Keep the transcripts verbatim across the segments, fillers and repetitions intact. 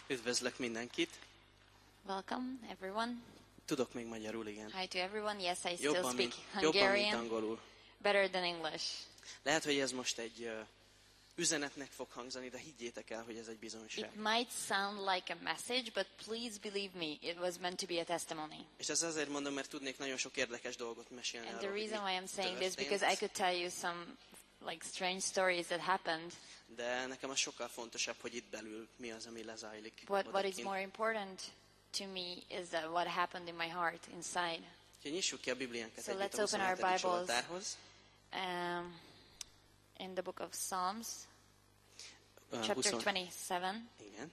Üdvözlök mindenkit. Welcome, everyone. Tudok még magyarul, igen. Hi to everyone. Yes, I still Jobban, speak mint, jobban, mint Hungarian angolul. better than English. Lehet, hogy ez most egy uh, üzenetnek fog hangzani, de higgyétek el, hogy ez egy bizonyság. It might sound like a message, but please believe me, it was meant to be a testimony. És ez azért mondom, mert tudnék nagyon sok érdekes dolgot mesélni And arról, the hogy reason mi why I'm saying this, történt. because I could tell you some like strange stories that happened. De nekem az sokkal fontosabb, hogy itt belül mi az, ami lezajlik. What, what is odakint. more important to me is that what happened in my heart inside. Úgyhogy nyissuk ki a Bibliánkat So együtt let's a open our huszonhetedik Bibles. Zsoltárhoz. Um, in the book of Psalms, Uh, chapter huszon twenty-seven. Igen.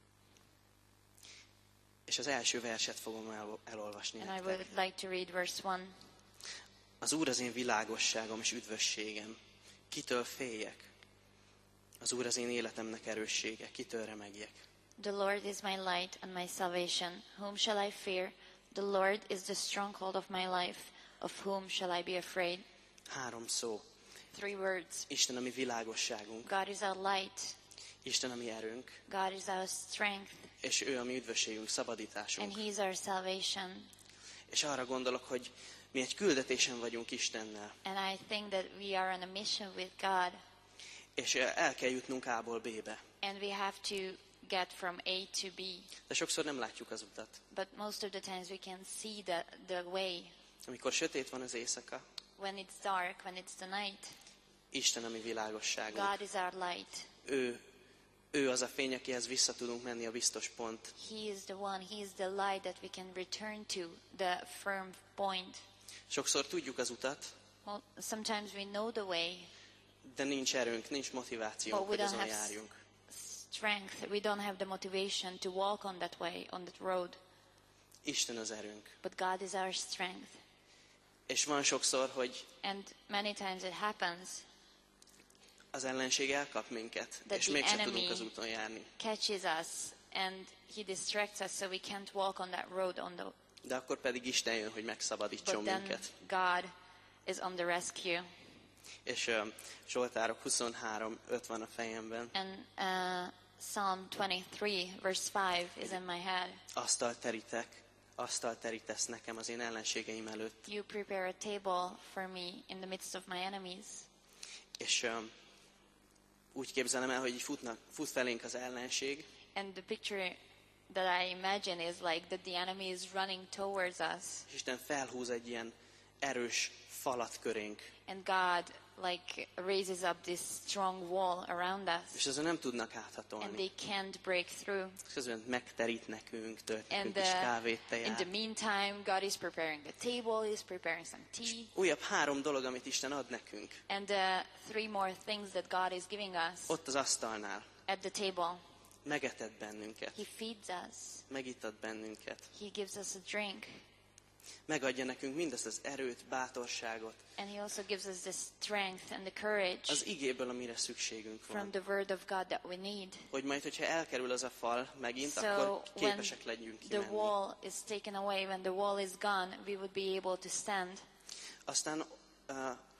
És az első verset fogom el, elolvasni And I nektek. would like to read verse one. Az Úr az én világosságom és üdvösségem. Kitől féljek? Az Úr az én életemnek erőssége. Kitől remegjek? The Lord is my light and my salvation. Whom shall I fear? The Lord is the stronghold of my life. Of whom shall I be afraid? Három szó. Three words. Isten a mi világosságunk. God is our light. Isten a mi erőnk. God is our strength. És ő a mi üdvösségünk, And szabadításunk. He is our salvation. És arra gondolok, hogy mi egy küldetésen vagyunk Istennel. And I think that we are on a mission with God. És el kell jutnunk A-ból B-be. And we have to get from A to B. De sokszor nem látjuk az utat. But most of the times we can see the, the way. Amikor sötét van az éjszaka, When it's dark, when it's the night. Isten a mi világosságunk. God is our light. Ő, ő az a fény, akihez vissza tudunk menni a biztos pont. He is the one, He is the light that we can return to, the firm point. Sokszor tudjuk az utat, Well, sometimes we know the way, de nincs erőnk, nincs motivációnk, but we hogy don't azon have járjunk. strength, we don't have the motivation to walk on that way, on that road. Isten az erőnk. But God is our strength. És van sokszor, hogy And many times it happens az ellenség elkap minket, That és the mégsem enemy tudunk az úton járni. catches us and he distracts us so we can't walk on that road on the De akkor pedig Isten jön, hogy megszabadítson but then minket. God is on the rescue. És uh, Zsoltárok huszonhárom öt van a fejemben. And uh, Psalm twenty-three verse five is in my head. Asztalt terítek, asztalt terítesz nekem az én ellenségeim előtt. You prepare a table for me in the midst of my enemies. És um, úgy képzelem el, hogy így futnak, fut felénk az ellenség, And the picture that I imagine is like that the enemy is running towards us, és Isten felhúz egy ilyen erős falat körénk. and God like raises up this strong wall around us, És azon nem tudnak and áthatolni. they can't break through. És közben megterít nekünk, tölt And nekünk kis uh, kávét, in the teját. meantime, God is preparing the table, He's preparing some tea, Újabb három dolog, amit Isten ad nekünk. and uh, three more things that God is giving us Ott az asztalnál. at the table. Megetett bennünket. He feeds us. Megittat bennünket. He gives us a drink. Megadja nekünk mindazt az erőt, bátorságot. And He also gives us the strength and the courage Az igéből, amire szükségünk from van. the word of God that we need. Hogy majd, hogyha elkerül az a fal megint, So akkor when képesek legyünk the kimenni. wall is taken away, when the wall is gone, we would be able to stand. Aztán uh,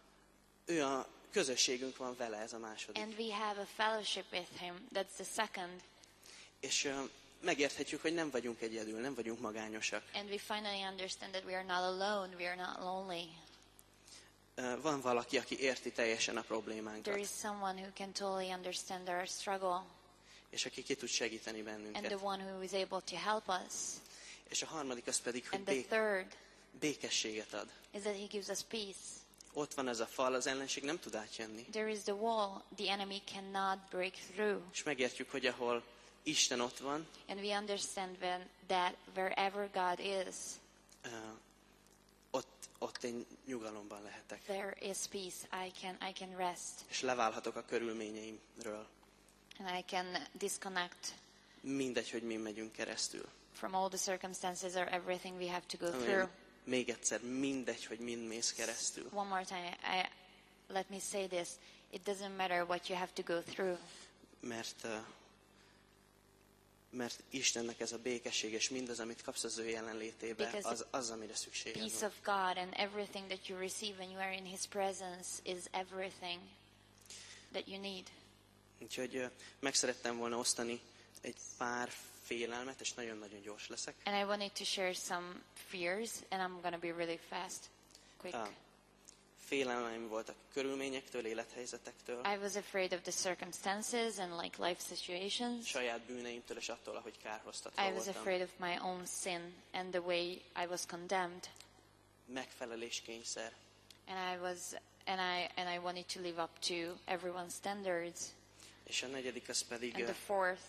ő a közösségünk van vele, ez a második. And we have a fellowship with Him. That's the second. És uh, megérthetjük, hogy nem vagyunk egyedül, nem vagyunk magányosak. And we finally understand that we are not alone, we are not lonely. Uh, van valaki, aki érti teljesen a problémánkat, There is someone who can totally understand our struggle, és aki ki tud segíteni and bennünket. the one who is able to help us. És a harmadik az pedig, hogy And the bék- third békességet ad. is that He gives us peace. Ott van ez a fal, az ellenség nem tud átjönni. There is the wall, the enemy cannot break through. És megértjük, hogy ahol Isten ott van, And we understand when, that wherever God is, uh, ott, ott én nyugalomban lehetek. there is peace. I can, I can rest. És leválhatok a körülményeimről. And I can disconnect Mindegy, hogy mi megyünk keresztül. from all the circumstances or everything we have to go Amen. through. Még egyszer, mindegy, hogy mind mész keresztül. One more time, I, let me say this. It doesn't matter what you have to go through. Mert, uh, mert Istennek ez a békesség, és mindaz, amit kapsz az ő jelenlétébe, Because az, az amire szükséged Peace van. of God and everything that you receive when you are in His presence is everything that you need. Úgyhogy uh, meg szerettem volna osztani egy pár félelmet, és nagyon-nagyon gyors leszek. And I wanted to share some fears, and I'm going to be really fast, quick. Ah, félelmeim voltak körülményektől, élethelyzetektől, I was afraid of the circumstances and like life situations. saját bűneimtől, és attól, ahogy kárhoztatva I was voltam. afraid of my own sin and the way I was condemned. Megfeleléskényszer. And I was and I and I wanted to live up to everyone's standards. És a negyedik az pedig And the eh, fourth,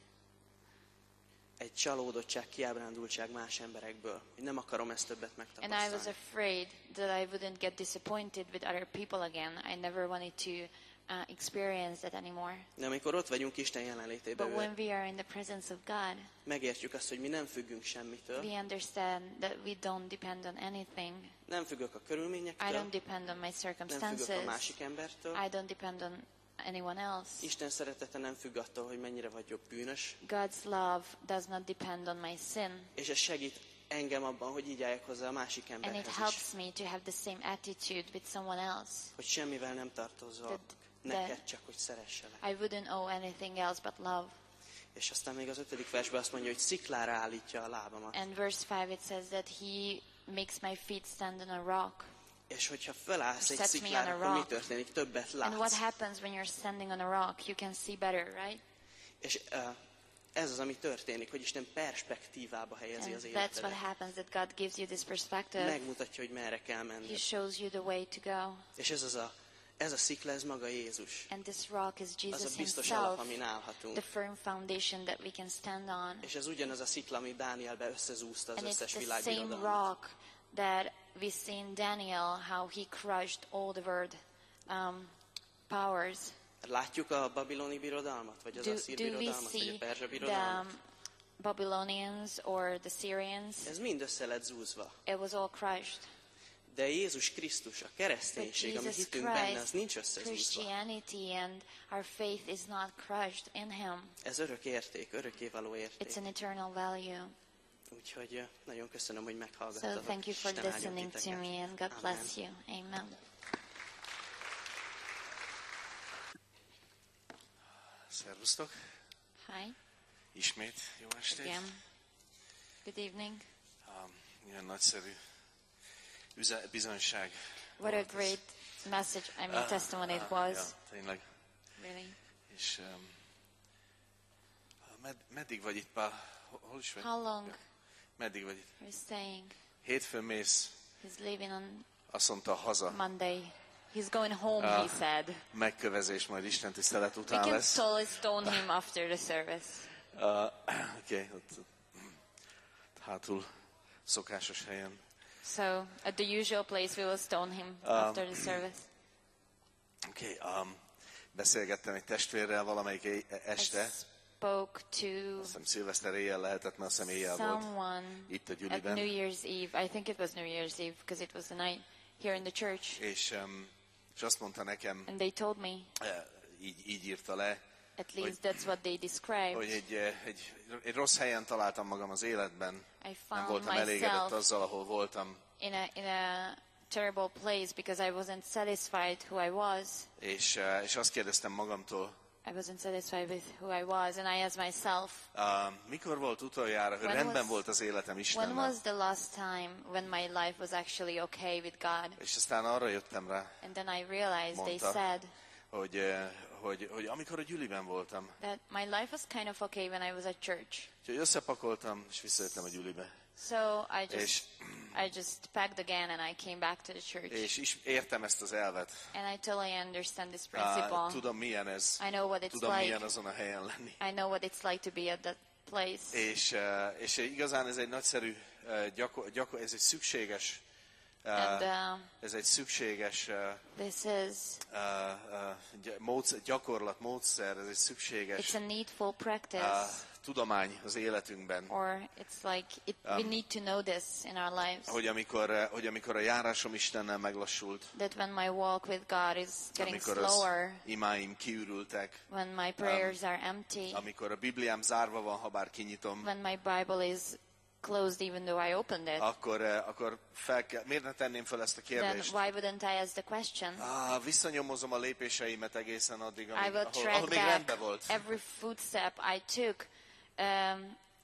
egy csalódottság, kiábrándultság más emberekből. Hogy nem akarom ezt többet and I was megtapasztalni. afraid that I wouldn't get disappointed with other people again. I never wanted to uh, experience that anymore. De amikor ott vagyunk Isten jelenlétében, But when we are in the presence of God, megértjük azt, hogy mi nem függünk semmitől. we understand that we don't depend on anything. Nem függök a I körülményektől, don't depend on my nem függök a circumstances. másik embertől. I don't depend on anyone else. Isten szeretete nem függ attól, hogy mennyire vagy jobb bűnös, God's love does not depend on my sin. és ez segít engem abban, hogy így álljak hozzá a másik And it emberhez is. helps me to have the same attitude with someone else. Hogy semmivel nem tartozol That- neked, that- csak hogy szeresselek. I wouldn't owe anything else but love. És aztán még az ötödik versben azt mondja, hogy sziklára állítja a lábamat. And verse five it says that he makes my feet stand on a rock. És hogyha felállsz egy Sets me sziklára, on a akkor mi rock. történik? Többet And what látsz. happens when you're standing on a rock? You can see better, right? És uh, ez az, ami történik, hogy Isten perspektívába helyezi And az that's what életedet. happens, that God gives you this perspective. Megmutatja, hogy merre kell He menni. shows you the way to go. És ez az a, ez a szikla, ez maga Jézus. And this rock is Az Jesus a biztos alap, himself, amin állhatunk. the firm foundation that we can stand on. És ez ugyanaz a szikla, ami Dánielbe összezúzta az And it's összes the világ same birodalmat. rock that we see in Daniel, how he crushed all the world um, powers. Látjuk a babiloni birodalmat, vagy az Do, asszír do we birodalmat, vagy a see perzsa the birodalmat? um, Babylonians or the Syrians? Ez mind össze lett zúzva. It was all crushed. De Jézus Krisztus, a But kereszténység, ami Jesus hitünk benne, az Christ, nincs összezúzva. Christianity and our faith is not crushed in him. Ez örök érték, örökkévaló érték. It's an eternal value. Úgyhogy eh, nagyon köszönöm, hogy So meghallgattatok. thank you for Isten áldjon listening to titeket. me, and God Amen. bless you. Amen. Szervusztok! Hi Ismét jó estét! again. Good evening. Um, ilyen nagyszerű üze- bizonyság. What a volt ez. great message, I mean, Ah, testimony it ah, was. Ja, tényleg. Really. És um, med- meddig vagy itt, Pál? Hol hol is vagy? How long Meddig vagy itt? you're staying? Hétfőn mész, He's leaving on azt mondta, haza. Monday. He's going home, Ah. he said. Megkövezés majd Isten tisztelet We után can lesz. totally stone him after the service. Uh, Oké, okay, ott hátul szokásos helyen. So, at the usual place, we will stone him after the service. Oké, okay, um, beszélgettem egy testvérrel valamelyik é- I este. spoke to Azt hiszem szilveszter éjjel lehetett, mert azt hiszem éjjel volt someone itt a at gyüliben. New Year's Eve. I think it was New Year's Eve because it was the night here in the church. És, um, és azt mondta nekem, And they told me, eh, így, így írta le, at least that's what they described. hogy egy, eh, egy, egy rossz helyen találtam magam az életben. I Nem found voltam elégedett myself azzal, ahol voltam. in a in a terrible place because I wasn't satisfied who I was. És, eh, és azt kérdeztem magamtól, I wasn't satisfied with who I was, and I asked myself, uh, mikor volt utoljára, hogy When rendben was- volt az életem when Istennel? was the last time when my life was actually okay with God? És aztán arra jöttem rá, And then I realized they Mondta. said hogy, eh, hogy, hogy amikor a gyüliben voltam, that my life was kind of okay when I was at church. úgyhogy összepakoltam, és visszajöttem a gyülibe. So I És, just I just packed again and I came back to the church. és is értem ezt az elvet. And I totally understand this Uh, principle. tudom, milyen ez. I know what it's Tudom, like. milyen azon a helyen lenni. I know what it's like to be at that place. És, eh, és igazán ez egy nagyszerű, eh, gyakor, gyakor, ez egy szükséges, eh, And uh, ez egy szükséges eh, this is eh, eh, gy- módszer, gyakorlat, módszer, ez egy szükséges it's a needful eh, practice, tudomány az életünkben. or it's like it, we need to know this in our lives. Hogy amikor, eh, hogy amikor a járásom Istennel meglassult, That when my walk with God is getting amikor az slower, imáim kiürültek, when my prayers are empty, amikor a Bibliám zárva van, ha bár kinyitom, when my Bible is closed even though I opened it, akkor, eh, akkor fel kell, miért ne tenném fel ezt a then kérdést? why wouldn't I ask the question? Ah, visszanyomozom a lépéseimet egészen addig, I amíg, will ahol, track ahol még back rendben volt. every footstep I took um,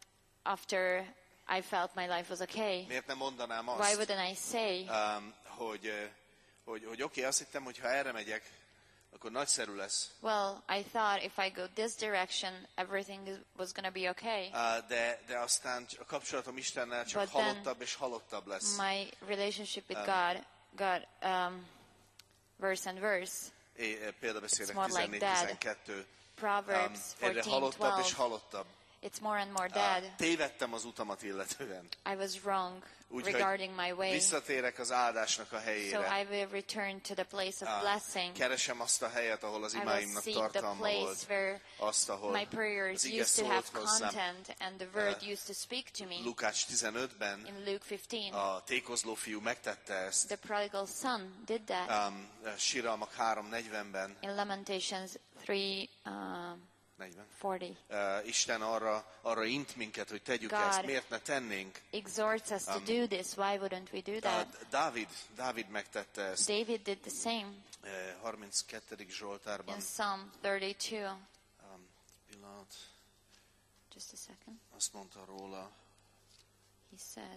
after I felt my life was okay? Miért nem mondanám Why azt, wouldn't I say, um, hogy, uh, hogy, hogy oké, okay, azt hittem, hogy ha erre megyek, akkor nagyszerű lesz. well, I thought if I go this direction, everything is, was going to be okay. Uh, de, de aztán a kapcsolatom Istennel csak But then halottabb és halottabb lesz. My relationship with God got um, worse and worse. É, példabeszédek It's more like tizennégy that. tizenkettő. Proverbs Um, egyre fourteen halottabb és twelve. halottabb. It's more and more dead. Uh, tévedtem az utamat illetően. I was wrong Úgyhogy regarding my way. visszatérek az áldásnak a So helyére. I will return to the place of Uh, blessing. keresem azt a helyet, ahol az I will imáimnak seek the tartalma place volt. where Azt, ahol my prayers az ige used to have szólt hozzám. content and the word used to speak to me. Lukács tizenötben In Luke fifteen, a tékozló fiú megtette ezt. the prodigal son did that. Um, Síralmak három negyvenben, In Lamentations three uh, negyven. forty, Uh, Isten arra, arra int minket, hogy tegyük God ezt. Miért ne tennénk? exhorts us to do this. Why wouldn't we do that? Uh, Dávid, Dávid megtette ezt. David did the same Uh, harminckettedik Zsoltárban. in Psalm thirty-two. Um, pillanat, Just a second. azt mondta róla. He said,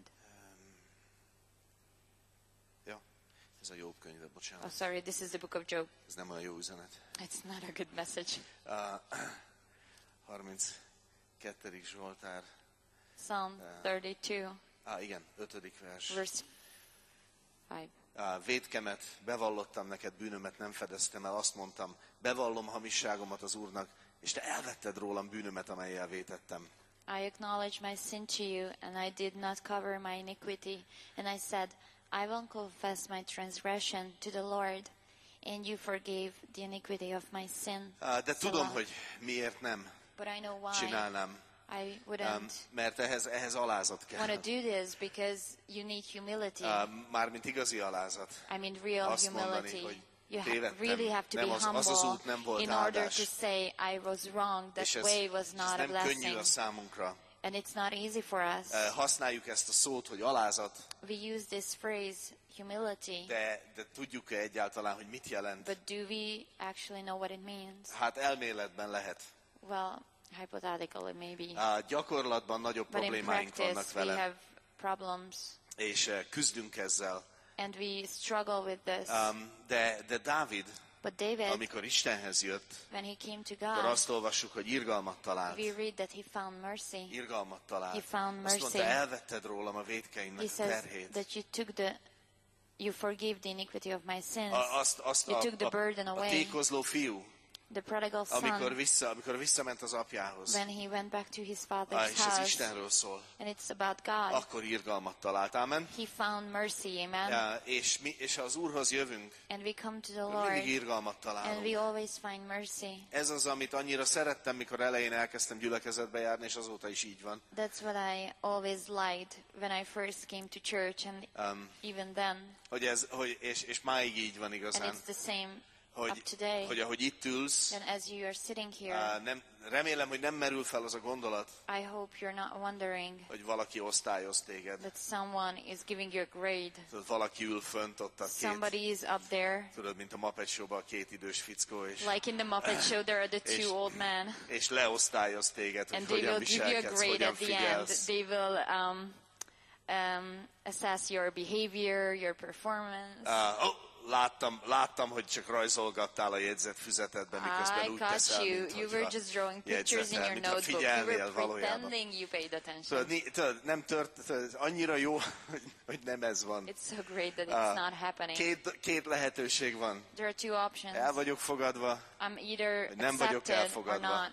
Ja, ez a Jobb könyve, oh bocsánat. sorry, this is the book of Job. Ez nem olyan jó üzenet. It's not a good message. Uh, harminckettedik Zsoltár. Psalm thirty-two, Ah, igen, ötödik vers. verse five. Uh, vétkemet, bevallottam neked, bűnömet nem fedeztem el, azt mondtam, bevallom hamisságomat az Úrnak, és te elvetted rólam bűnömet, amellyel vétettem. I acknowledge my sin to you, and I did not cover my iniquity. And I said, I will confess my transgression to the Lord, and you forgave the iniquity of my sin. Uh, de tudom, Selah. hogy miért nem But I know why csinálnám, I wouldn't um, mert ehhez, ehhez alázat want kell. to do this, because you need humility. Uh, Mármint igazi alázat. I mean real azt mondani, humility. hogy You ha- tévedtem, really have to nem be az- az az út nem humble volt in order áldás. to say, I was wrong, that És ez, way was és ez not a nem könnyű blessing. a számunkra. And it's not easy for us. Uh, használjuk ezt a szót, hogy alázat, We use this phrase, humility, de, de tudjuk-e egyáltalán, hogy mit jelent? but do we actually know what it means? Hát elméletben lehet. Well, hypothetically maybe. Uh, gyakorlatban nagyobb But in problémáink vannak practice, we vele, have problems, és uh, küzdünk ezzel. and we struggle with this. Um, de, de Dávid, But David, amikor Istenhez jött, when he came to akkor God, azt olvassuk, hogy irgalmat talált. we read that he found mercy. Irgalmat talált. He found Azt mondta, mercy. elvetted rólam a vétkeimnek He a says terhét. that you took the, you forgave the iniquity of my sins. A, azt, azt You a, took the burden a, a away. tékozló fiú, The prodigal amikor, son, vissza, amikor visszament az apjához, when he went back to his ah, father's és ez house, Istenről szól, and it's about God, akkor irgalmat talált. Amen. he found mercy, amen? Ja, és, mi, és ha az Úrhoz jövünk, And we come to the akkor mindig Lord, irgalmat and találunk. we always find mercy. Ez az, amit annyira szerettem, mikor elején elkezdtem gyülekezetbe járni, és azóta is így van. That's what I always liked when I first came to church, and Um, even then, hogy ez, hogy, és, és máig így van and igazán, it's the same hogy, up today. hogy ahogy itt ülsz, And as you are sitting here, á, nem, remélem, hogy nem merül fel az a gondolat, I hope you're not wondering hogy valaki osztályoz téged. that someone is giving you a grade. Tudod, valaki ül fönt ott a két, Somebody is up there. tudod, mint a Muppet Show-ban a két idős fickó, és, Like in the Muppet Show, there are the És- two old men, és leosztályoz téged, hogy and they hogyan will give you a viselkedsz, grade hogyan at the end. figyelsz. They will um, um, assess your behavior, your performance. Uh, oh, láttam, láttam, hogy csak rajzolgattál a jegyzetfüzetedben, miközben I úgy caught teszel, you. mint You were just drawing pictures in jegyzetel, your mintha notebook. You figyelnél were valójában. pretending you paid attention. Tudod, ni- tudod, nem tört, tudod, annyira jó, hogy, hogy nem ez van. It's so great that it's Ah, not happening. Két, két lehetőség van. There are two options. El vagyok fogadva, I'm either Vagy nem vagyok accepted or elfogadva. not.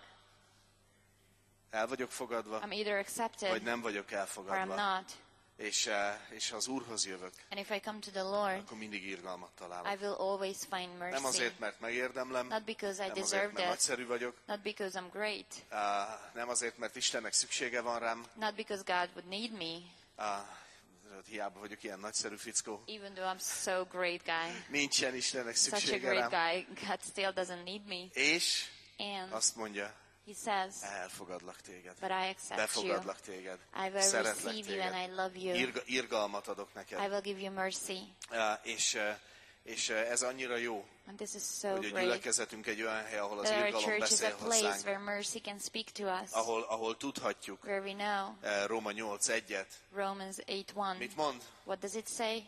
el vagyok fogadva, I'm either vagy accepted nem vagyok or I'm elfogadva. not. És, eh, és ha az Úrhoz jövök, And if I come to the Lord, akkor mindig irgalmat I találok. will always find Nem mercy. azért, mert megérdemlem, Not because I nem deserve azért, mert that. nagyszerű vagyok, Not because I'm great. eh, nem azért, mert Istennek szüksége van rám, Not because God would need me, eh, tudod, hiába vagyok ilyen nagyszerű fickó. even though I'm so great guy. Nincsen Istennek Such a szüksége great rám. guy. God still doesn't need me. És And azt mondja, he says, elfogadlak téged. but I accept you. Befogadlak téged. I will Szeretlek receive you and téged. I love you. Irga, irgalmat adok I neked. will give you mercy. Uh, és, uh, És ez annyira jó, And this is so hogy a great. gyülekezetünk egy olyan hely, ahol az That our irgalom church is beszél a place hozzánk, where mercy can speak to us. ahol, ahol tudhatjuk, Where we know. eh, Róma nyolc egyet. Romans eight one. Mit mond? What does it say?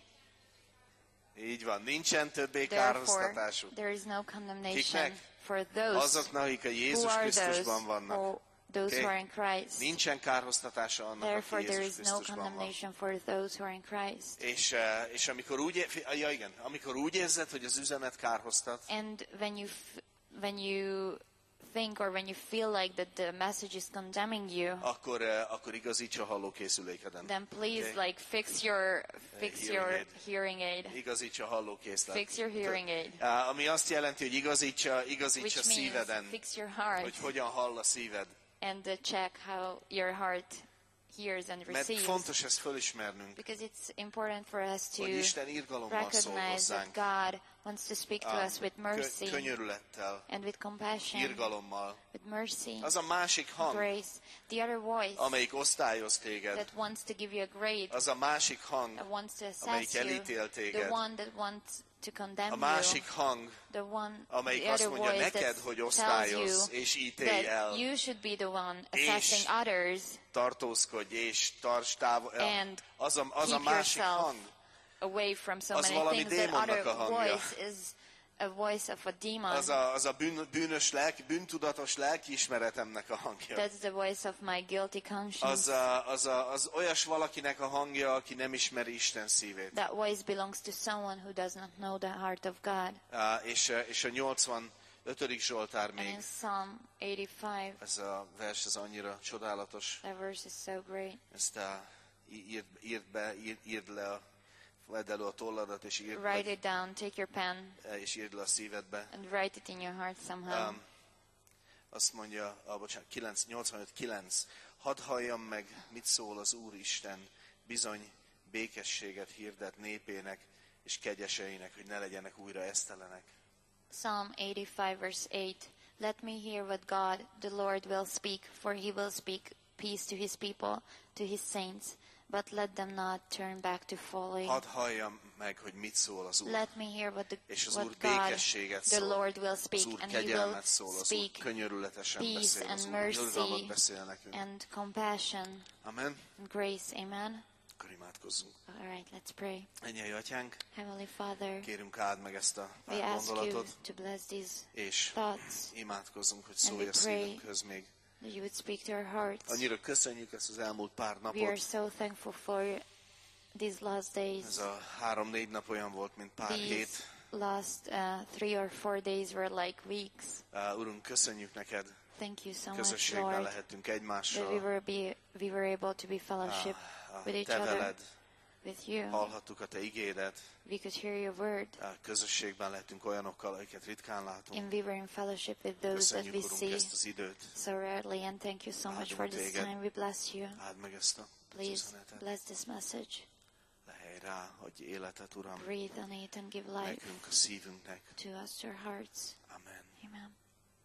Így van, nincsen többé Therefore, kárhoztatásuk. there is no condemnation Kiknek? for those Azoknak, akik a who Jézus are those Krisztusban vannak. who, those who Okay? are in Christ. Nincsen kárhoztatása annak, Therefore, aki there Jézus is no Krisztusban van. condemnation for those who are in Christ. És, eh, és amikor úgy, é- ja igen, amikor úgy érzed, hogy az üzenet kárhoztat, And when you f- when you think or when you feel like that the message is condemning you, akkor, eh, akkor igazíts a hallókészülékeden. then please Okay? like fix your fix hearing your aid. hearing aid. Igazíts a hallókészlet. Fix your hearing aid. Eh, Ami azt jelenti, hogy igazítsa, igazítsa Which means szíveden, fix your heart hogy hogyan hall a szíved. and uh, check how your heart hears and Mert receives. fontos ezt fölismernünk, Because it's important for us to hogy Isten irgalommal szól recognize that hozzánk. God wants to speak to Ah, us with kö- mercy könyörülettel, and with compassion, irgalommal. with mercy, Az a másik hang, grace. The other voice amelyik osztályoz téged, that wants to give you a grade, az a másik hang, that wants to assess amelyik you, elítél the téged. one that wants to condemn A másik you, hang, the one, amelyik the azt other mondja voice neked, that hogy tells osztályozz you és ítélj el, that you should be the one És assessing others tartózkodj és tarts távol. and Az a, az a keep másik yourself hang, away from so Az many valami things. That démonnak other a hangja. voice is a voice of a demon. az a, az a bűn, bűnös lelki, bűntudatos lelkiismeretemnek a hangja. That's the voice of my guilty conscience. Az, a, az, a, az olyas valakinek a hangja, aki nem ismeri Isten szívét. That voice belongs to someone who does not know the heart of God. Á, és, és a nyolcvanötödik Zsoltár And még, in Psalm eighty-five, ez a vers, ez annyira csodálatos. that verse is so great. Ezt a, írd, írd be, írd, írd le, a, vedd elő a tolladat, és írd, Write le, it down, take your pen, és írd le a szívedbe. and write it in your heart somehow. Um, azt mondja, ah, bocsánat, kilenc, nyolcvanöt kilenc. Hadd halljam meg, mit szól az Úristen, bizony békességet hirdet népének és kegyeseinek, hogy ne legyenek újra esztelenek. Psalm eighty-five, verse eight. Let me hear what God, the Lord, will speak, for he will speak peace to his people, to his saints, but let them not turn back to folly. Hadd halljam meg, hogy mit szól az Úr. Let me hear what, the, És az what Úr God, békességet the szól. Lord will Az speak, Úr and he will kegyelmet szól, az Úr speak könyörületesen peace beszél, az and Úr irgalmat mercy beszél nekünk. and compassion Amen. and grace. Amen. Akkor imádkozzunk. All right, let's pray. Mennyei Atyánk, Heavenly Father, kérünk áld meg ezt a we pár ask you gondolatot, to bless these és thoughts, imádkozzunk, hogy And szólj we a pray szívünkhöz még. that you would speak to our hearts. Annyira köszönjük ezt az elmúlt pár We are napot. so thankful for these last days. Ez a három-négy nap olyan volt, mint pár These hét. last uh, three or four days were like weeks. Uh, Urunk, köszönjük neked, Thank you so much, közösségben Lord, lehettünk that we egymással. were, be, we were able to be fellowship A with each te other, veled, with you. hallhattuk a te igédet. We could hear your word, A közösségben lehetünk olyanokkal, akiket ritkán látunk. and we were in fellowship with those that Köszönjük, we Urunk, see ezt az időt. so rarely, and thank you so much Áldunk for this téged. time. We bless you. Áld meg ezt a Please üzenetet. bless this message. Lehelj rá, hogy életet, Uram, Breathe on it and give life nekünk, a szívünknek. to us, to our hearts. Amen. Amen.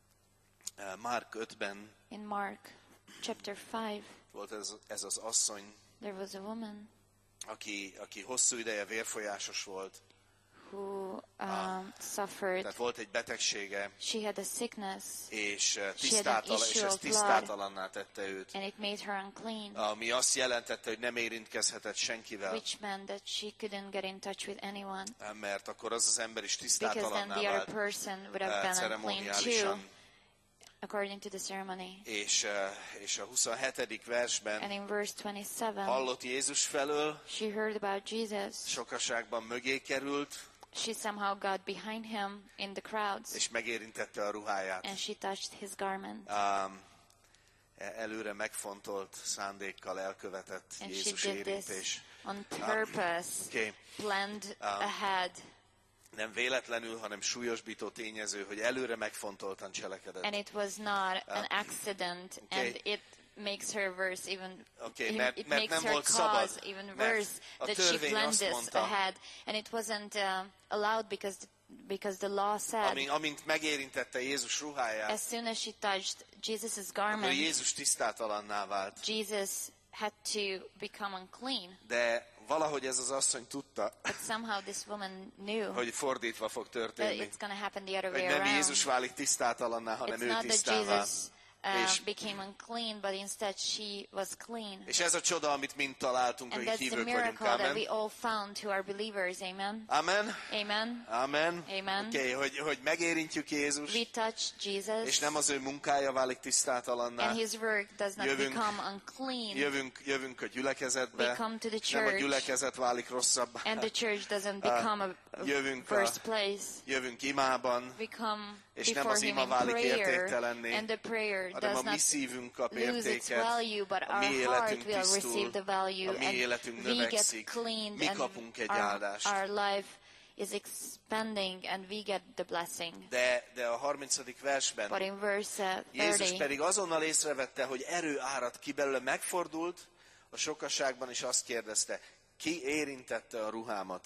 Uh, Márk ötben In Mark chapter five, volt ez, ez az asszony, there was a woman aki, aki hosszú ideje vérfolyásos volt. who um, suffered. Tehát volt egy betegsége, She had a sickness, és, uh, had an tisztátala, és issue ez of blood. tisztátalanná tette őt. and it made her unclean, Ami azt jelentette, hogy nem érintkezhetett senkivel, which meant that she couldn't get in touch with anyone, mert akkor az az ember is because then tisztátalanná the other vált person would have uh, been unclean too, ceremoniálisan. according to the ceremony. És, uh, és a huszonhetedik versben And in verse twenty-seven, hallott Jézus felől, she heard about Jesus. sokaságban mögé került, She somehow got behind him in the crowds, és megérintette a ruháját. and she touched his garment. Um, előre megfontolt szándékkal elkövetett And she Jézus did this érintés. on purpose, Okay. planned ahead. Nem véletlenül, hanem súlyosbító tényező, hogy előre megfontoltan cselekedett. And it was not an accident, Okay. and it makes her verse even, Okay, even- mert- it mert makes nem her volt cause szabad, even mert worse a that she törvény planned azt this mondta, ahead, and it wasn't uh, allowed because because the law said Amint, amint megérintette Jézus ruháját, as soon as she touched Jesus' akkor garment, Jézus tisztátalanná vált. Jesus had to become unclean. De valahogy ez az asszony tudta, But somehow this woman knew hogy fordítva fog that történni. it's going to happen the other Hogy way nem around. Jézus válik tisztátalanná, hanem It's ő not that tisztává. Jesus uh, És- became unclean, but instead she was clean. És ez a csoda, amit mind találtunk, And akik that's the hívők vagyunk. miracle that Amen. we all found who are believers. Amen. Amen. Amen. Amen. Amen. Oké, okay, hogy, hogy megérintjük Jézus, We touch Jesus, és nem az ő munkája válik tisztátalanná. and his work does not Jövünk- become unclean, Jövünk, jövünk a gyülekezetbe, We come to the és nem a church. gyülekezet válik rosszabbá. and the church doesn't become a, a jövünk a- first place. Jövünk imában, We come és nem before az him ima in válik prayer, értéktelenné, and the prayer hanem a does mi not szívünk kap lose its értéket, value, but a our mi heart életünk will receive tisztul, the value, a mi and életünk we get növekszik, cleaned, mi and kapunk egy our, áldást. our life is expanding, and we get the blessing. De, de a harmincadik versben But in verse uh, Jézus thirty, pedig azonnal észrevette, hogy erő árad ki belőle, megfordult a sokaságban, és azt kérdezte, ki érintette a ruhámat?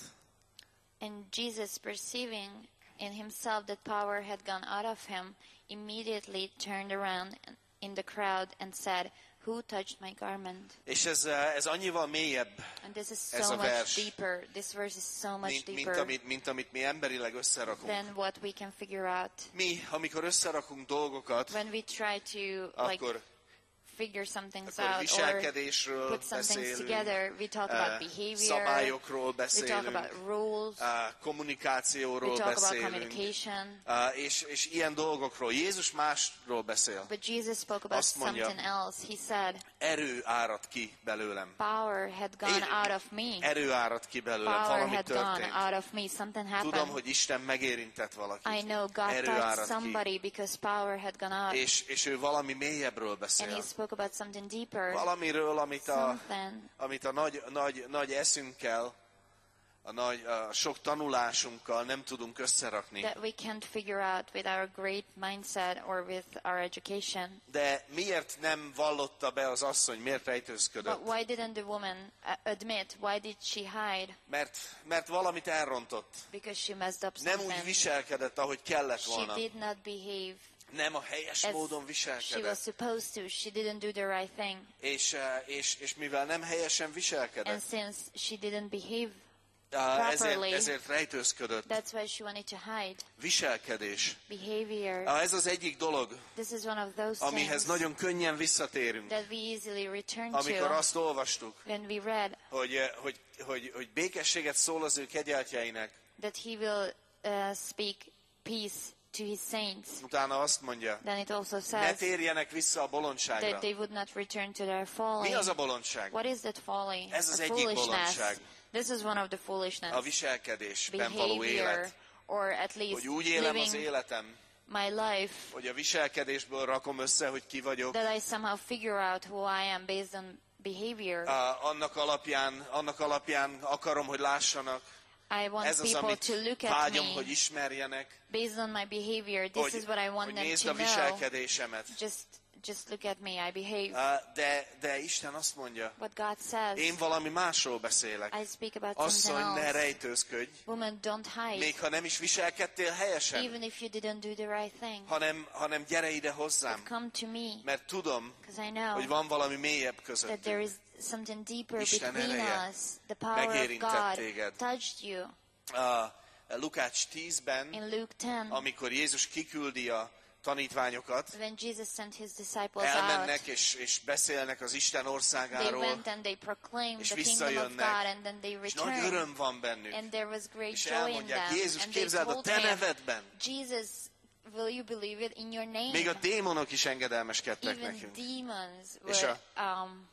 and Jesus, perceiving in himself that power had gone out of him, immediately turned around in the crowd and said, "Who touched my garment?" És ez, ez annyival mélyebb, And this is Ez so a much vers. deeper. This verse is so much mint, mint, deeper amit, mint amit mi emberileg összerakunk. than what we can figure out. Mi, amikor összerakunk dolgokat, When we try to like akkor, figure some things akkor out or viselkedésről put some things beszélünk, together, we talk eh, about behavior, szabályokról we talk beszélünk, about rules, eh, we kommunikációról talk about beszélünk, communication. eh, és, és ilyen dolgokról. Jézus másról beszél. But Jesus spoke about Azt mondja, something else. He said, Erő árad ki belőlem. power had gone Én- out of me. Erő árad ki belőlem, Power valami had gone történt. out of me. Something Tudom, happened. hogy Isten megérintett valakit. I know God Erő touched árad ki. somebody because power had gone out. És, és ő valami mélyebbről And beszél. he spoke about something deeper. Valamiről, amit a, Something amit a nagy, nagy, nagy eszünkkel, a, nagy, a sok tanulásunkkal nem tudunk összerakni. that we can't figure out with our great mindset or with our education. De miért nem vallotta be az asszony, miért rejtőzködött? But why didn't the woman uh, admit? Why did she hide? Mert, mert valamit elrontott. Because she messed up Nem úgy something. viselkedett, ahogy kellett She volna. did not behave Nem a helyes as módon she was viselkedett. supposed to. She didn't do the right thing. És, eh, és, és mivel nem helyesen And viselkedett, since she didn't behave, eh, ezért, properly, ezért rejtőzködött. that's why she wanted to hide. Viselkedés. Behavior. Ah, Ez az egyik dolog, This is one of those amihez things nagyon könnyen visszatérünk. that we easily return Amikor to azt olvastuk, when we read hogy, eh, hogy, hogy, hogy békességet szól az ő kegyeltjeinek, that he will uh, speak peace to his saints. utána azt mondja, Then it also ne says térjenek vissza a bolondságra. that they would not return to their folly. Mi az a bolondság? What is that folly? Ez az A egyik foolishness. bolondság. This is one of the A foolishness. viselkedésben való Behavior, élet. or at least Hogy úgy élem az living életem, my life hogy a viselkedésből rakom össze, hogy ki vagyok, that I somehow figure out who I am based on behavior. Ah, annak alapján, annak alapján akarom, hogy lássanak. I want Ez az, people amit to look at vágyom, me hogy ismerjenek, based on my behavior. This hogy, is what I want hogy them nézd to a know. viselkedésemet. Just, just look at me. I behave. Ah, De, de Isten azt mondja, What God says. én valami másról beszélek. I speak about Asszony, something ne else. rejtőzködj, Woman, don't hide. még ha nem is viselkedtél helyesen, Even if you didn't do the right thing. hanem, hanem gyere ide hozzám, Come to me. mert tudom, Because I know hogy van valami mélyebb that there közöttünk. is something deeper Isten between ereje us. The power of megérintett God téged. touched you. A Lukács tízben, In Luke ten, amikor Jézus kiküldi a tanítványokat, when Jesus sent his disciples out, elmennek és, és beszélnek az Isten they országáról, went and they proclaimed és the kingdom of visszajönnek, God, and then they és nagy returned. öröm van bennük. And there was great És joy in elmondják, them. Jézus, And they képzeld, a told te him, nevedben Jesus, will you believe it in your name? még a démonok is engedelmeskedtek Even nekünk. demons És would um,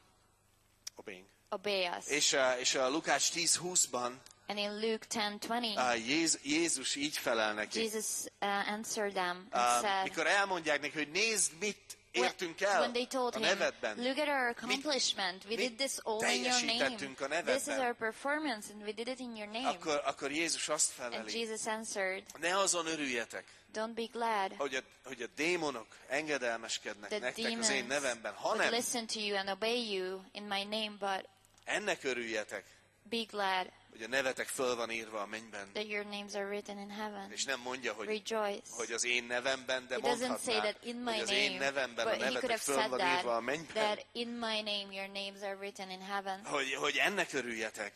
Obénk. obey us. És a, és a Lukács tíz húszban And in Luke ten twenty, a Jéz, Jézus így felel neki. Jesus uh, answered them and Uh, said, mikor elmondják neki, hogy nézd, mit értünk el when they told a him, nevedben. look at our accomplishment, we mit did this all in your name. teljesítettünk a This is nevedben. our performance and we did it in your name. Akkor, akkor Jézus azt And feleli, Jesus answered, ne azon örüljetek, don't be glad hogy a, hogy a démonok engedelmeskednek that nektek az demons én nevemben, would hanem listen to you and obey you in my name, but ennek örüljetek, be glad hogy a nevetek föl van írva a mennyben. that your names are written in heaven. És nem mondja, hogy, Rejoice. hogy az én nevemben, de He doesn't say mondhatná, that in my hogy az én name, nevemben a but he could nevetek have föl said van írva a that, mennyben. that in my name your names are written in heaven. Hogy, hogy ennek örüljetek,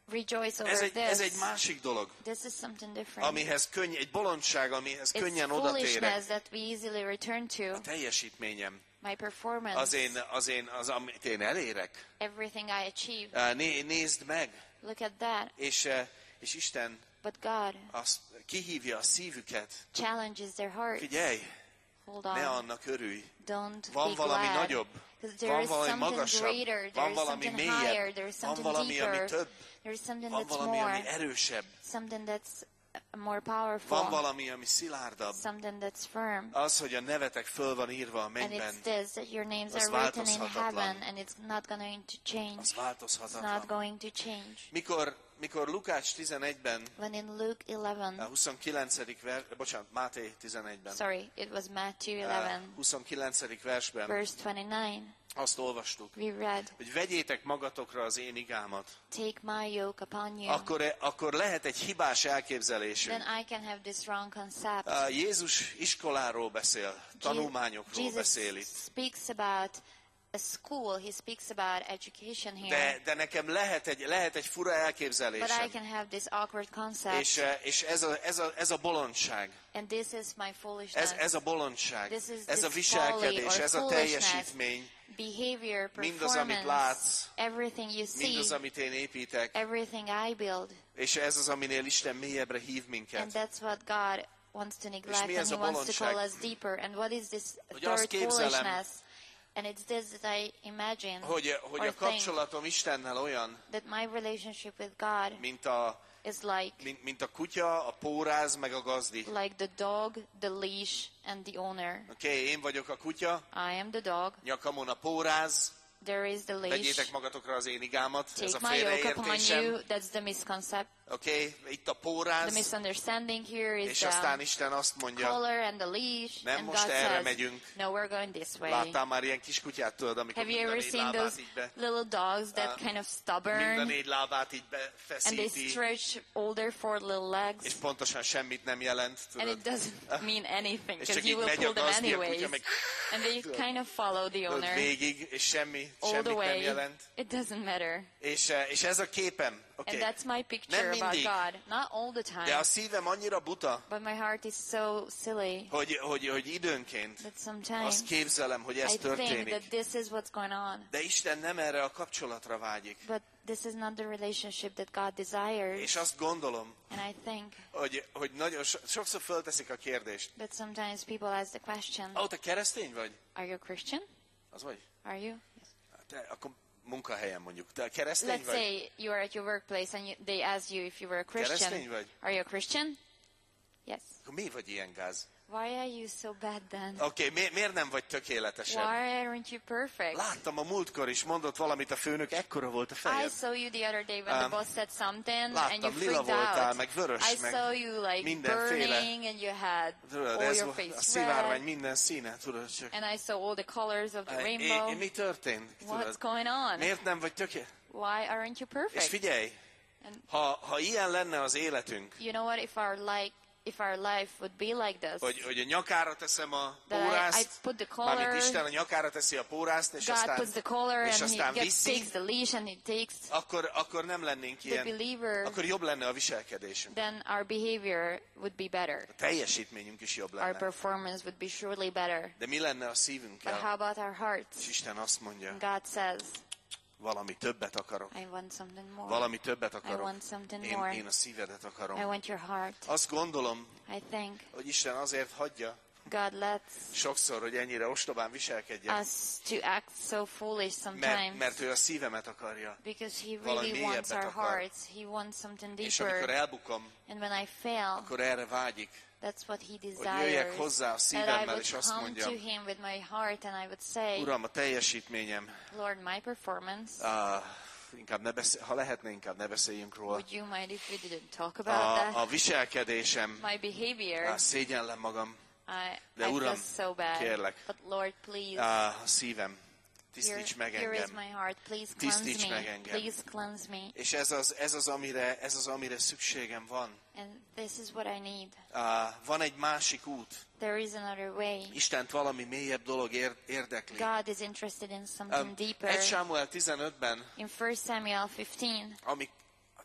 rejoice over Ez egy, ez egy this. másik dolog, This is something different. amihez könny, egy bolondság, amihez It's könnyen odatérek. foolishness that we easily return to. A teljesítményem, My performance, az én, az én, az, amit én elérek. everything I achieve. Uh, Né, nézd meg, Look at that. és, uh, és Isten But God azt kihívja a szívüket. challenges their hearts. Figyelj, Hold ne on. annak örülj. Don't Van be valami glad. nagyobb, Because there van is valami something magasabb, greater, there van is valami something higher, mélyebb, there is van something valami, ami deeper, több, there is something van that's valami, ami more, erősebb, something that's more powerful, van valami, ami szilárdabb. something that's firm. Az, hogy a nevetek föl van írva a And mennyben, it's this, that your names az are written in változhatatlan. heaven, and it's not going to change. az It's not változhatatlan. going to change. Mikor, mikor Lukács tizenegyben, When in Luke a eleven, huszonkilencedik vers, bocsánat, Máté tizenegyben, sorry, it was Matthew a eleven, huszonkilencedik versben verse twenty-nine, azt olvastuk, we read, hogy vegyétek magatokra az én igámat. take my yoke upon you. Akkor, akkor lehet egy hibás elképzelésünk. Then I can have this wrong concept. Uh, Jézus iskoláról beszél, tanulmányokról beszél Jesus itt. speaks about a school, he speaks about education here. De, de nekem lehet egy, lehet egy fura But I elképzelésem. can have this awkward concept. És, uh, és ez, a, ez, a, ez a bolondság. And this is my foolishness. Ez, ez a bolondság. This is Ez a this viselkedés, folly or ez a foolishness. teljesítmény. Behavior, Mindaz, amit performance, látsz, everything you see, mindaz, amit én építek. everything I build. És ez az, aminél Isten mélyebbre hív And minket. that's what God wants to neglect, mi and ez he a wants to call bolondság? us deeper. And what is this Hogy azt third képzelem, foolishness? And it's this that I imagine Hogy, hogy or a think kapcsolatom Istennel olyan, that my relationship with God mint a, is like mint, mint a kutya, a póráz, meg a gazdi. like the dog, the leash, and the owner. Oké, okay, én vagyok a kutya, I am the dog. nyakamon a póráz, There is the leash. vegyétek magatokra az én igámat, ez a Take my yoke upon félreértésem. you. That's the misconcept. Oké, okay, itt a The póráz, misunderstanding here is és aztán the Isten azt mondja, collar and the leash. nem, And most God erre says, megyünk. no, we're going this way. Láttál már ilyen kis kutyát, tudod, amikor Have you mind a ever négy seen lábát those így be, little dogs that Uh, kind of mind a stubborn négy lábát így and they befeszíti, stretch all their four little és legs pontosan semmit nem jelent, and tudod. it doesn't mean anything És because csak you így will megy a pull them gazdi, a anyways. kutya meg And they kind of follow the tudod, owner végig, és semmi, all the semmit nem way. jelent. It doesn't matter. És, eh, és ez a képem, oké. And that's my picture Nem about mindig. God. Not all the De a time. szívem annyira buta, But my heart is so silly hogy, hogy, hogy időnként that sometimes azt képzelem, hogy ez I think történik. that this is what's going on. De Isten nem erre a kapcsolatra vágyik. But this is not the relationship that God desires. És azt gondolom, And I think hogy, hogy nagyon so, sokszor fölteszik a kérdést. that sometimes people ask the question, Ó, te keresztény vagy? are you a Christian? Az vagy? Are you? Te, akkor munkahelyen mondjuk. Te keresztény Let's vagy? say you are at your workplace and you, they ask you if you were a Keresztény Christian. vagy? Are you a Christian? Yes. Akkor mi vagy ilyen gáz? Why are you so bad then? Oké, okay, mi, miért nem vagy tökéletesebb? Why aren't you perfect? Láttam a múltkor is, mondott valamit a főnök, ekkora volt a I fejed. saw you the other day when Um, the boss said something and you láttam, lila freaked voltál, out. meg vörös, I meg saw you like mindenféle. burning and you had Tudod, all ez your volt a face szivárvány red. minden színe, tudod csak. And I saw all the colors of the É, rainbow. é, mi történt? What's Tudod? going on? Miért nem vagy tökéletes? Why aren't you És perfect? figyelj, And ha, ha ilyen lenne az életünk, you know what? If our like, if our life would be like this, hogy, hogy a nyakára teszem a that I, I pórázt, put the mármint collar, Isten a nyakára teszi a pórázt, és God aztán, puts the collar, és and he aztán gets, viszi, takes the leash and he takes akkor, akkor nem lennénk the ilyen, believer, akkor jobb lenne a viselkedésünk. then our behavior would be better. A teljesítményünk is jobb Our lenne. performance would be surely better. De mi lenne a But szívünkkel? how about our hearts? És Isten azt mondja, God says, valami többet akarok. I want something more. Valami többet I akarok. want something Én, more. én a szívedet I akarom. want your heart. Azt gondolom, I think hogy Isten azért hagyja God lets sokszor, hogy ennyire ostobán viselkedjek, us to act so foolish mert, sometimes mert ő a szívemet akarja. because he valami really wants mélyebbet our akar. hearts. He wants something És amikor deeper. elbukom, And when I fail, akkor erre vágyik, that's what he hogy jöjjek desires. hozzá a That I szívemmel, would és azt come mondjam, to him with my heart and I would say, Uram, a teljesítményem, Lord, my performance, ah, inkább ne beszél, ha lehetne, inkább ne beszéljünk róla. would you mind if we didn't talk about A, that? a viselkedésem, My behavior, ah, szégyellem magam, I, de I Uram, feel so bad. kérlek. But Lord, please, ah, a szívem, here, tisztíts meg here is engem. my heart. Please Tisztíts cleanse meg me. engem. Please cleanse me. És ez az, ez az, amire, ez az, amire szükségem van. And this is what I need. Ah, van egy másik út. There is another way. Istent valami mélyebb dolog ér, érdekli. God is interested in something Um, deeper. egy Sámuel tizenötben, In First Samuel fifteen, amik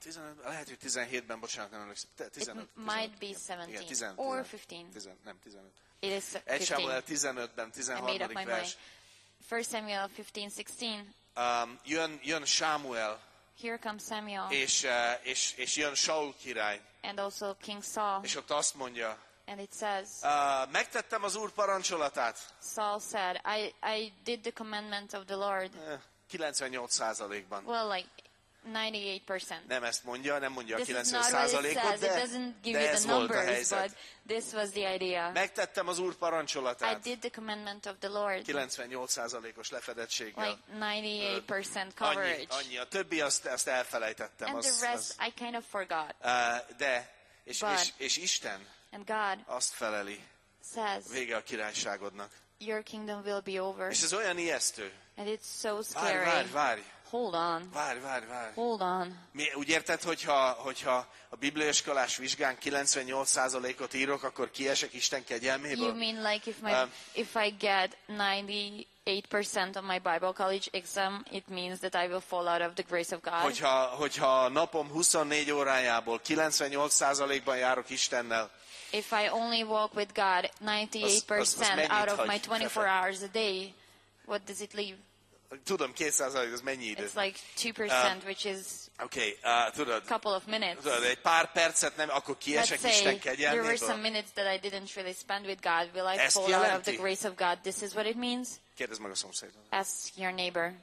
tizenöt, lehet, hogy tizenhétben, bocsánat, nem emlékszem. tizenöt, It might be igen, seventeen tizenöt, or tizenöt, fifteen. tizenöt, nem, tizenöt. It is Egy Sámuel fifteen. tizenötben, I made up tizenharmadik my vers. mind. First Samuel fifteen sixteen. Um, jön, jön Sámuel, Here comes Samuel és, uh, és, és jön Saul király, and also King Saul. és ott azt mondja, And it says, uh, megtettem az Úr parancsolatát. Saul said, I, I did the commandment of the Lord. Eh, kilencvennyolc százalékban. Well, like ninety-eight percent. Nem ezt mondja, nem mondja a This is kilencven not what it százalékot, says. It de, doesn't give de you ez the volt a numbers, helyzet. but this was the idea. Megtettem az Úr I parancsolatát. did the commandment of the Lord. kilencvennyolc százalékos lefedettséggel. Like ninety-eight percent Annyi, coverage. annyi. A többi azt, azt elfelejtettem. And Az, the rest az, I kind of forgot. uh, de, és, But- és, és Isten And God azt feleli, says, vége a királyságodnak. your kingdom will be over. És ez olyan ijesztő. And it's so Várj, scary. várj, várj, Hold on. várj, várj, várj. Hold on. Mi, úgy érted, hogyha, hogyha a bibliaiskolás vizsgán kilencvennyolc százalékot írok, akkor kiesek Isten kegyelméből? You mean like if my Um, if I get ninety-eight percent on my Bible college exam, it means that I will fall out of the grace of God? Hogyha, hogyha a napom huszonnégy órájából kilencvennyolc százalékban járok Istennel, If I only walk with God ninety-eight percent mennyit out of hagy my twenty-four befe- hours a day, what does it leave? tudom, két százalék, az mennyi idő? It's like two percent, which is Oké, okay, uh, tudod, a couple of minutes. tudod, egy pár percet nem, akkor Let's kiesek say Isten there were some kegyelméből? minutes that I didn't really spend with God. Will I Ezt fall out of jelenti? the grace of God? This is what it means? Kérdezd meg a szomszédot. Ask your neighbor.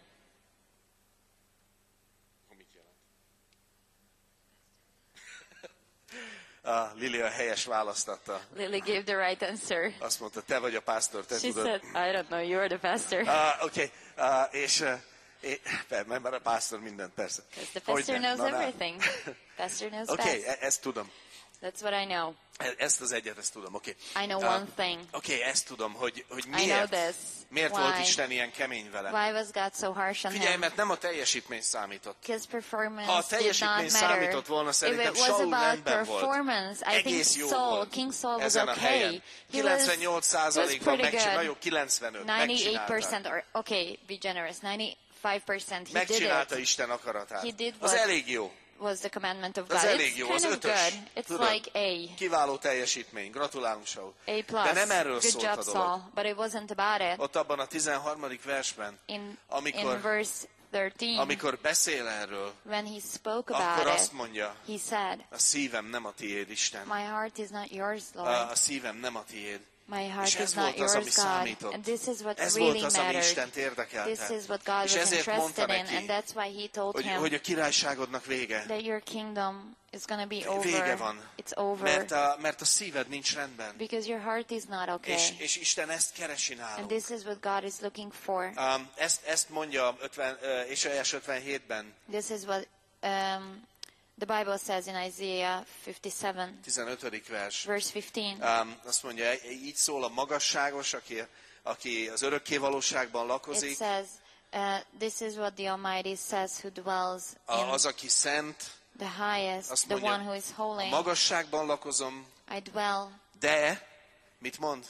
Mit jelent? A Lili a helyes választatta. Lily gave the right answer. Azt mondta, te vagy a pásztor, te She tudod. said, I don't know, you're the pastor. Uh, Oké, okay. uh, és uh, é, per, mert a pásztor mindent, persze. Because the pastor Hogyne? knows Na, na. everything. Pastor knows Oké, okay, best. e- ezt tudom. That's what I know. E- Ezt az egyet, ezt tudom, oké. I know Uh, one thing. Oké, okay, ezt tudom, hogy, hogy I know miért, this. miért Why? volt Isten ilyen kemény vele. Why was God so harsh on Figyelj, him? mert nem a teljesítmény számított. His performance Ha a did not teljesítmény matter. számított volna, If szerintem it was Saul about rendben volt. performance, I think Egész jó Saul, volt King Saul was ezen a okay. helyen. He was, kilencvennyolc he was százalékban pretty megcsinálta, good. jó, kilencvenöt, ninety-eight megcsinálta. percent, or okay, be generous. ninety-five percent he did Megcsinálta it. Isten akaratát. He did Az what- elég jó. Was the commandment of Az God. elég It's jó, kind az of ötös. good. It's Tudod, like A. Kiváló teljesítmény, gratulálunk, Saul. A plus. De nem erről Good szólt job, a dolog. Saul. But it wasn't about it. Ott abban a tizenharmadik versben, In, amikor, in verse thirteen, amikor beszél erről, when he spoke akkor about azt it, mondja, he said, a szívem nem a tiéd, Isten. my heart is not yours, Lord. A, a szívem nem a tiéd. My heart És is ez not volt az, yours, ami God. számított. And this is what Ez really volt az, ami mattered. Istent érdekelte. This is what God És was ezért mondta interested in, neki, and that's why he told hogy, him hogy a királyságodnak vége. that your kingdom is going to be over. Vége van. It's over. Mert a, mert a szíved nincs rendben. Because your heart is not okay. És, és Isten ezt keresi And nálunk. this is what God is looking for. Um, ezt, ezt mondja ötven, uh, Ézsaiás ötvenhétben, This is what um, the Bible says in Isaiah fifty-seven, tizenötödik vers. verse fifteen. Um, azt mondja, így szól a magasságos, aki, aki az örökké valóságban It lakozik, says, uh, this is what the Almighty says who dwells a, in az, aki szent, the highest, azt the mondja, one who is a holy. magasságban lakozom, I dwell, de, mit mond?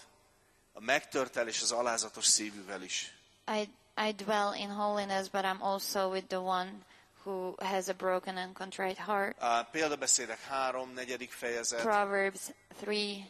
A megtörtel és az alázatos szívűvel is. I, I dwell in holiness, but I'm also with the one who has a broken and contrite heart. A példabeszédek három, negyedik fejezet. Proverbs three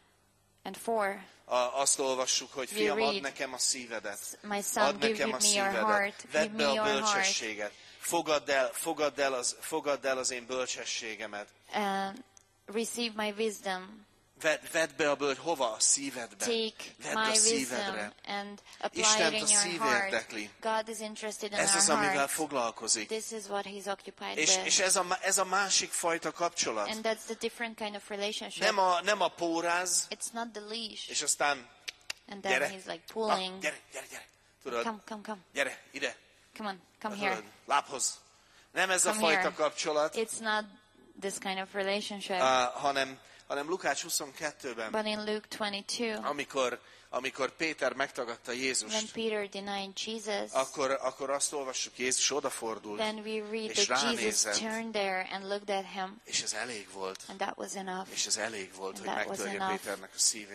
and four. A, azt olvassuk, hogy We fiam, add read, nekem a szívedet. My son, Add give, nekem give a me your szívedet. heart. Vedd Give be me a your heart. bölcsességet. Fogadd el, fogadd el, az, fogadd el az én bölcsességemet. Uh, receive my wisdom. Vedd, vedd be a bölcs, hova? A szívedbe. Take Vedd my a wisdom szívedre. and apply Istent it a in your szív heart. érdekli. God is interested in Ez our az, amivel heart. foglalkozik. This is what he's occupied És, with. és ez, a, ez a másik fajta kapcsolat. And that's the different kind of relationship. Nem a, nem a póráz, It's not the leash. és aztán And then gyere, he's like na, pulling. gyere, gyere, gyere. Tudod, Come, come, come. gyere, ide. Come on, come Tudod, here. lábhoz. Nem ez a Come fajta here. kapcsolat, It's not this kind of relationship. uh, hanem, hanem Lukács huszonkettőben, But in Luke twenty-two, amikor, amikor Péter megtagadta when Jézust, Peter denied Jesus, akkor, akkor azt olvassuk, Jézus odafordult, then we read és that Jesus ránézett, turned there and looked at him, és ez elég volt. and that was enough. És ez elég volt, And hogy that was megtörje enough. Péternek a szívét.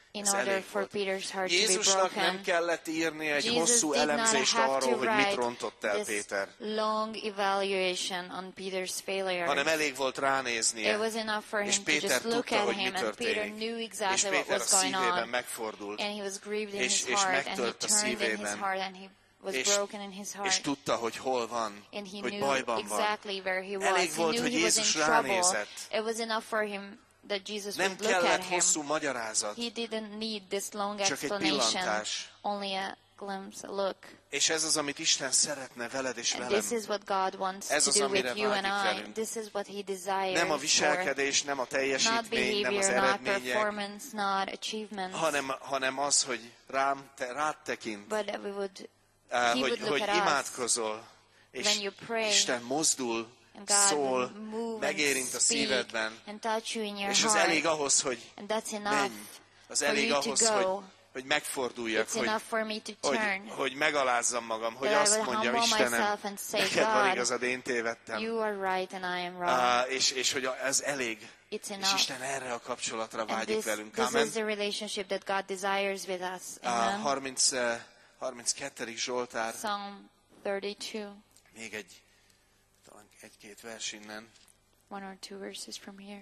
in Ez order elég for volt. Peter's heart to be Jézusnak nem broken. kellett írni egy Jesus hosszú did not elemzést have arról, to hogy mit write rontott el this Péter, long evaluation on Peter's failures. hanem elég volt ránéznie. It was enough for És him to Péter just look tudta, at hogy mi him, and Peter történik. knew És exactly what Péter a was going szívében on, megfordult. and he was grieved in És- his és heart, and he megtört a turned in his szívében. heart, and he was És, broken in his és heart. tudta, hogy hol van, And he hogy knew bajban van. exactly where he was. Elég He volt, knew hogy he was in Jézus trouble. ránézett. It was enough for him that Jesus Nem would look at kellett him. hosszú magyarázat, He didn't need this long csak egy explanation, pillantás. only a glimpse, a look. És ez az, amit Isten szeretne veled és And velem. this is what God wants Ez to az, do amire with you and vágyik I. velünk. This is what He desires Nem a for. viselkedés, nem a Not teljesítmény, nem az behavior, not eredmények, performance, not achievements, hanem, hanem az, hogy rám, te, rád tekint, but that we would, eh, He hogy, would look hogy at us. imádkozol, és When you pray, Isten mozdul, and God szól, will move megérint and a speak szívedben, and touch you in your és az heart. elég ahhoz, hogy And that's enough menj. Az for elég you to ahhoz, go. hogy, hogy megforduljak, It's hogy, enough for me to hogy, turn. hogy megalázzam magam, hogy That I azt will mondjam, humble Istenem, myself and say, neked van God, igazad, én tévedtem. You are right and I am wrong. Uh, és, és hogy ez elég. It's És enough. Isten erre a kapcsolatra And vágyik this, velünk. this Amen. is the relationship that God desires with us. A Amen. harminc, uh, harminckettedik Zsoltár, Psalm thirty-two, még egy, talán egy-két vers innen. one or two verses from here.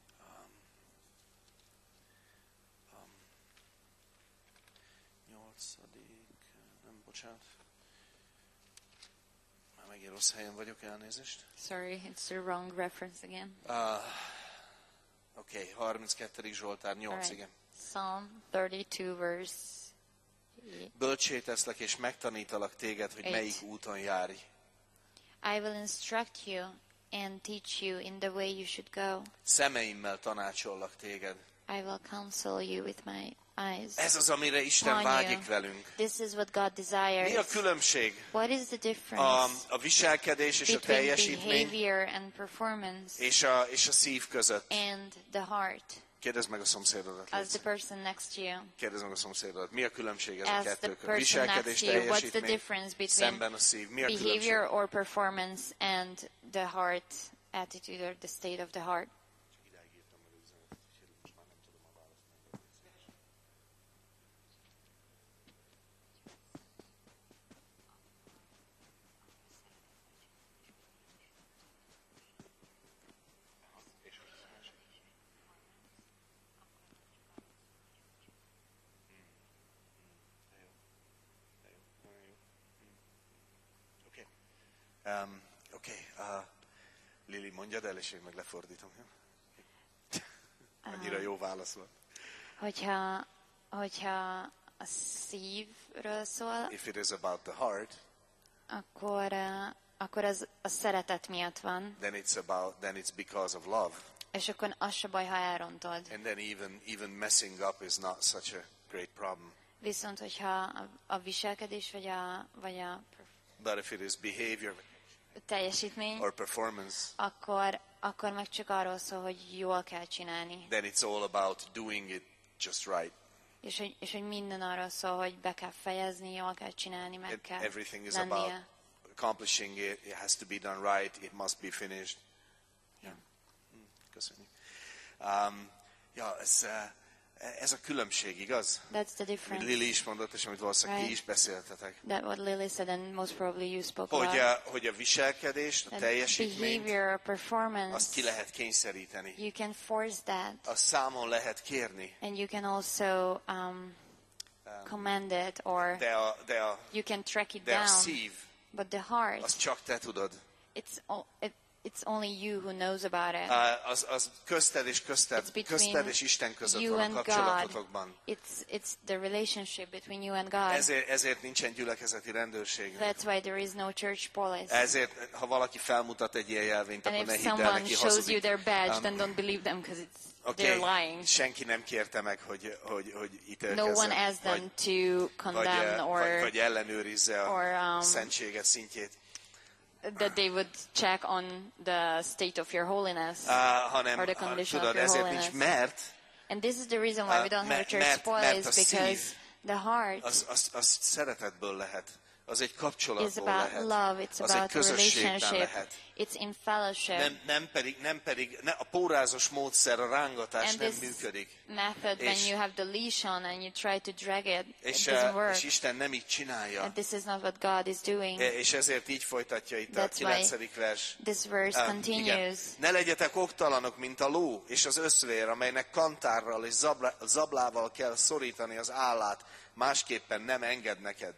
Nyolcadik, nem, bocsánat. Már megint rossz helyen vagyok, elnézést. Sorry, it's the wrong reference again. Uh, Oké, okay, harminckettedik Zsoltár, nyolc, Alright. igen. Psalm thirty-two, verse Bölcsé teszlek és megtanítalak téged, hogy Eight. melyik úton járj. I will instruct you and teach you in the way you should go. Szemeimmel tanácsollak téged. I will counsel you with my eyes. Ez az, amire Isten Upon vágyik you. velünk. This is what God Mi a desires. különbség? What is the A, difference a viselkedés és a between teljesítmény behavior and performance és a, és a szív között. and the heart? Kérdezd meg a szomszédodat. Ask the Légy. person next to you. Kérdezd meg a szomszédodat. Mi a különbség ez a Ask the kettő között? person Viselkedés, next to you. What's the teljesítmény, difference between szemben a szív. Mi a különbség? behavior or performance and the heart attitude or the state of the heart? Oké. Um, Oké. Okay. Uh, Lili, mondjad el, és én meg lefordítom. Jó? Annyira jó válasz volt. Hogyha, hogyha a szívről szól, If it is about the heart, akkor, uh, akkor az a szeretet miatt van, then it's about then it's because of love. és akkor az se baj, ha elrontod. And then even even messing up is not such a great problem. Viszont, hogyha a, a viselkedés vagy a, vagy a But if it is behavior teljesítmény, or performance, akkor, akkor meg csak arról szól, hogy jól kell csinálni. then it's all about doing it just right. És hogy, és hogy minden arról szól, hogy be kell fejezni, jól kell csinálni, meg And kell everything is about lennie. accomplishing it. It has to be done right. It must be finished. Ja. Köszönjük. Um, ja, ez, uh, ez a különbség, igaz? That's the Amit difference. Lili is mondott, és amit valószínűleg ti Right. is beszéltetek. That what Lily said and most probably you spoke Hogy about. a, hogy a viselkedést, a That teljesítményt, behavior, azt performance, ki lehet kényszeríteni. you can force that. Azt számon lehet kérni. And you can also um, command it or De a, de a, you can track it de a down. szív, But the heart, azt csak te tudod. it's, o- it, it's only you who knows about it. Uh, Az, az közted és közted, It's between közted és Isten között you van a and God. kapcsolatotokban. It's, it's the relationship between you and God. Ezért, ezért nincsen gyülekezeti rendőrség. That's why there is no church police. Ezért, ha valaki felmutat egy ilyen jelvényt, And akkor ne if hidd el someone neki, shows you hazudik. their badge, Um, then don't believe them because it's Oké, they're lying. senki nem kérte meg, hogy, hogy, hogy No ítélkezzen, one asked them vagy, to vagy, condemn eh, or vagy, vagy ellenőrizze a or, um, szentséget szintjét, that they would check on the state of your holiness. uh, hanem Or the ah, condition tudod, of your ezért holiness. nincs, mert And this is the reason why we Uh, don't have a mert- church mert- police, mert a because szív the heart, az, az, az szeretetből lehet az egy is kapcsolatból about lehet. love, it's Az egy about a közösségben relationship, lehet. it's in fellowship. Nem, nem pedig, nem pedig ne, a pórázos módszer, a rángatás And nem this működik. method, when És- you have the leash on and you try to drag it, it És, doesn't eh, work. és Isten nem így csinálja. And this is not what God is doing. E- És ezért így folytatja itt a That's why kilencedik vers. This verse Um, continues. Ne legyetek oktalanok, mint a ló és az öszvér, amelynek kantárral és zabla, zablával kell szorítani az állát, másképpen nem enged neked.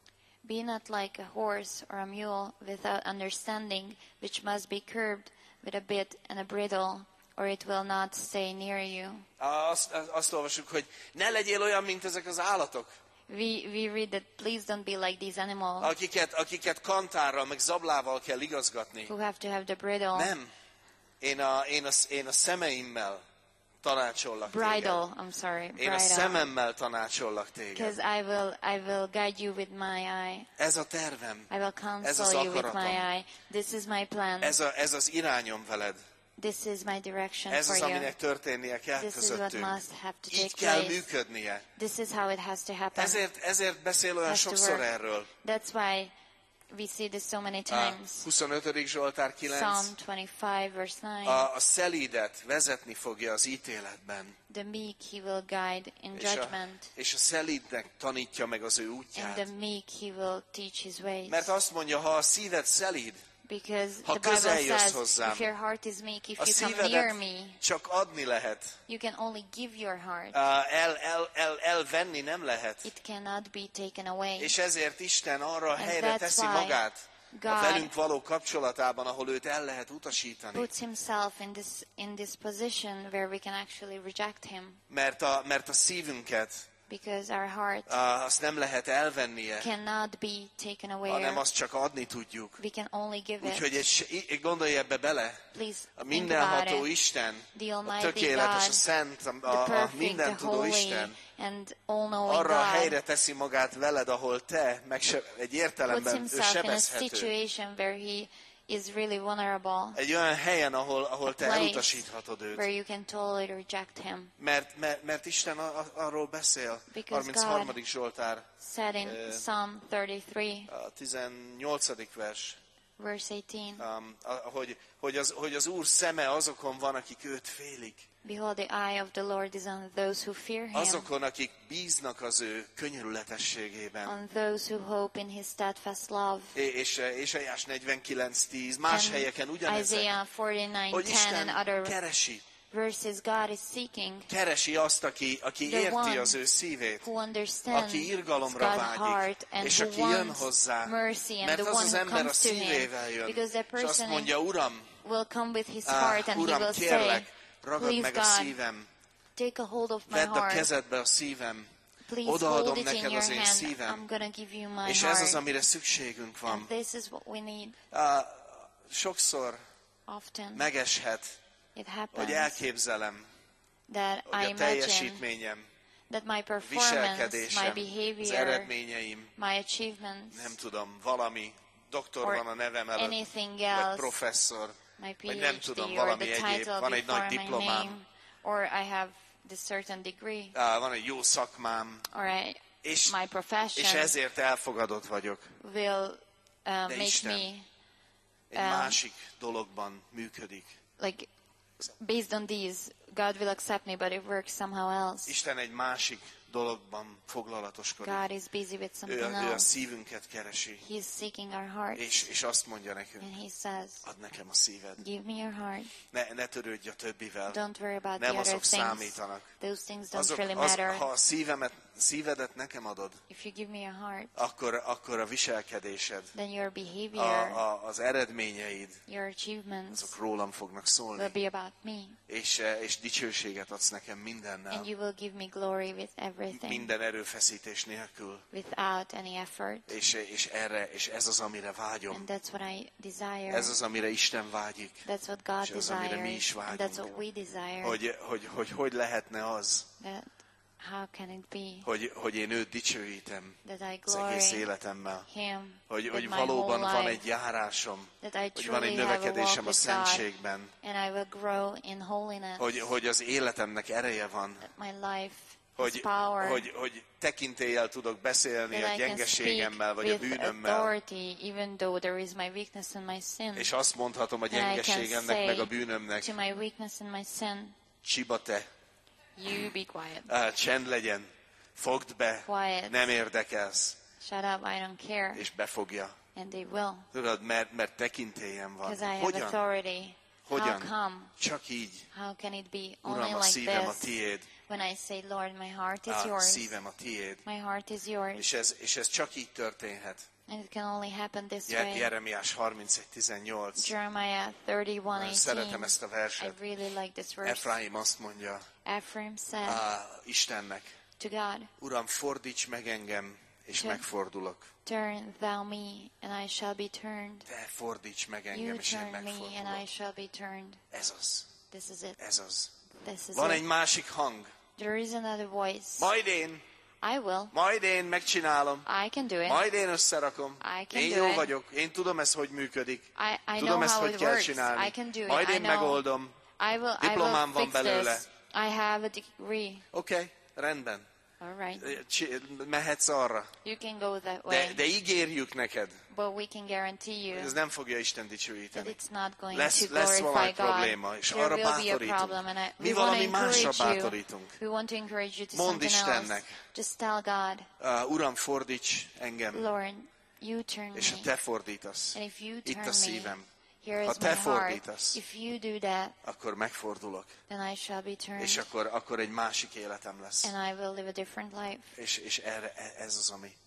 Be not like a horse or a mule without understanding, which must be curbed with a bit and a bridle, or it will not stay near you. Azt, azt olvasjuk, hogy ne legyél olyan, mint ezek az állatok, We, we read that please don't be like these animals akiket, akiket kantárral meg zablával kell igazgatni. who have to have the bridle. Nem. Én a, én a, én a szemeimmel tanácsollak téged. Bridle, I'm sorry, Én a bridle. szememmel tanácsollak téged. Because I will, I will guide you with my eye. Ez a tervem. I will Ez az counsel you with my akaratom. eye. This is my plan. Ez, a, ez az irányom veled. This is my direction Ez for az, you. aminek történnie kell This is what közöttünk. must have to Így take kell place. működnie. This is how it has to happen. Ezért, ezért beszél olyan Has to sokszor work. erről. That's why we see this so many A times. huszonötödik Zsoltár kilenc. Psalm twenty-five, verse nine. A, a szelídet vezetni fogja az ítéletben. The meek he will guide in És a, judgment, és a szelídnek tanítja meg az ő and útját. the meek he will teach his ways. Mert azt mondja, ha a szíved szelíd, Because ha the Bible közel jössz says, hozzám, if your heart is meek, if a you come near szívedet me, csak adni lehet. you can only give your heart. El, el, el, elvenni nem lehet. It cannot be taken away. És ezért Isten arra a And helyre that's teszi why magát, a God velünk való kapcsolatában, ahol őt el lehet utasítani. puts himself in this in this position where we can actually reject him, Mert a, mert a szívünket because our heart a, azt nem lehet elvennie, cannot be taken away. hanem azt csak adni tudjuk. We can only give Úgyhogy it. egy, egy gondolj ebbe bele. Please A think about mindenható it. Isten, The a Almighty tökéletes, a God, szent, a, The a, a perfect, the mindentudó holy, Isten and all-knowing arra a God helyre teszi magát veled, ahol te megse, egy puts értelemben ő himself in a sebezhető. situation where he is really vulnerable, Egy olyan helyen, ahol, ahol te place elutasíthatod őt. where you can totally reject him. Mert, mert, mert Isten a, a, arról beszél. Because harmincharmadik Zsoltár, Said in Uh, Psalm thirty-three, a tizennyolcadik vers, verse eighteen, um, a- hogy, hogy, az, hogy az Úr szeme azokon van, akik őt félik. behold, the eye of the Lord is on those who fear him, Azokon, akik bíznak az ő könyörületességében. on those who hope in his steadfast love. É- És Ézsaiás negyvenkilenc tíz, más And helyeken ugyanezek, Isaiah forty-nine hogy ten Isten and other keresi, verses, God is seeking keresi azt, aki, aki The érti one az ő szívét, who understands aki irgalomra God's vágyik, heart and és who aki jön wants hozzá, mercy, and mert the az one az who ember a comes to him, szívével jön, because that és azt person mondja, Uram, will come with his áh, heart and he Uram, will say, kérlek, ragad please meg a God, szívem, take a hold of my vedd a heart, kezedbe a szívem, please odaadom hold it in neked your az én hand, szívem, I'm gonna give you my és ez az, heart. amire szükségünk van. And this is what we need. Á, sokszor Often megeshet, it hogy happens elképzelem, that hogy I a imagine teljesítményem, that my performance, my viselkedésem, az behavior, eredményeim, my achievements, nem tudom, valami, doktor or van a nevem előtt, anything vagy else, professzor, my vagy nem tudom, PhD or valami the egyéb, title van egy before nagy my diplomám, name, or I have this certain degree, á, van egy jó szakmám, or I, és, my és profession ezért elfogadott vagyok. will uh, make Isten me Egy Um, másik dologban működik. like based on these, God will accept me, but it works somehow else. Isten egy másik dologban foglalatoskodik. God is busy with Ő, something a- ő a else. szívünket keresi, He is seeking our hearts, és, és azt mondja nekünk, and He says, add nekem a szíved. "Give me your heart. Ne, ne törődj a többivel. Don't worry about Nem the other azok things. számítanak. Those things don't Azok, really az, matter. ha a szívemet, szívedet nekem adod, If you give me your heart, akkor, akkor a viselkedésed, then your a, behavior, a, az eredményeid, your achievements azok rólam fognak will szólni, be about me, és, eh, és dicsőséget adsz nekem mindennel, and you will give me glory with everything, minden erőfeszítés nélkül, without any effort. és, és erre, és ez az, amire vágyom. And that's what I desire. Ez az, amire Isten vágyik, That's what God és ez az, amire mi is desires. And that's vágyunk. what we desire. hogy hogy, hogy hogy lehetne az, That how can it be hogy, hogy én őt dicsőítem that I az egész glory életemmel, Him hogy, with hogy my valóban whole van life, egy járásom, that I hogy van egy truly have a walk növekedésem a with God, szentségben, and I will grow in holiness, hogy, hogy az életemnek ereje van, that my life hogy, power, hogy, hogy tekintéllyel tudok beszélni that a I can gyengeségemmel, speak vagy a with bűnömmel, authority, even though there is my weakness and my sin. és azt mondhatom a And I can gyengeségemnek, say meg a bűnömnek, to my weakness and my sin, csiba te, you be quiet. á, csend legyen, fogd be, Quiet. nem érdekelsz, Shut up, I don't care. és befogja. And they will. Tudod, mert, mert tekintélyem van. Because I have Hogyan? authority. How Hogyan? come? Csak így. How can it be Uram, only a like szívem a this? tiéd. When I say, Lord, my heart is A yours. szívem a tiéd. My heart is yours. És ez, és ez csak így történhet. And it can only happen this Je- way. Jeremiás harmincegy tizennyolc. Jeremiah thirty-one Szeretem eighteen. ezt a I verset. really like this verse. Efraim azt mondja Ephraim said á, Istennek, to God, Uram, fordíts meg engem, és Sure. megfordulok. turn thou me, and I shall be turned. Te fordíts meg engem, You és én turn me, and I megfordulok. shall be turned. Ez az. This is it. Ez az. This is Van it. egy másik hang. There is another voice. Majd én, I will. majd én megcsinálom. I can do it. Majd én összerakom. I can Én do jó it. vagyok. Én tudom ezt, hogy működik. I, I know Tudom ezt, how hogy it kell works. csinálni. I can do it. Majd I én know. megoldom. I will, I Diplomám will van fix belőle. this. I have a degree. Oké, okay, rendben. All right. Csi- Mehetsz arra. You can go that De, way. de ígérjük neked, But we can guarantee you ez nem fogja Isten that dicsőíteni. it's not going Lesz, to lesz valami glorify God. probléma, és There arra will be a bátorítunk. problem, and I, Mi we want to valami másra encourage you. bátorítunk. We want to encourage you to Mondd something else. Istennek. Just tell God, Uh, Uram, fordíts engem, Lord, you turn és ha me. te fordítasz, And if you itt turn a me, szívem, here ha is te my heart. fordítasz, If you do that, akkor megfordulok, then I shall be turned. és akkor, akkor egy másik életem lesz. And I will live a different life. És, és erre, ez az, ami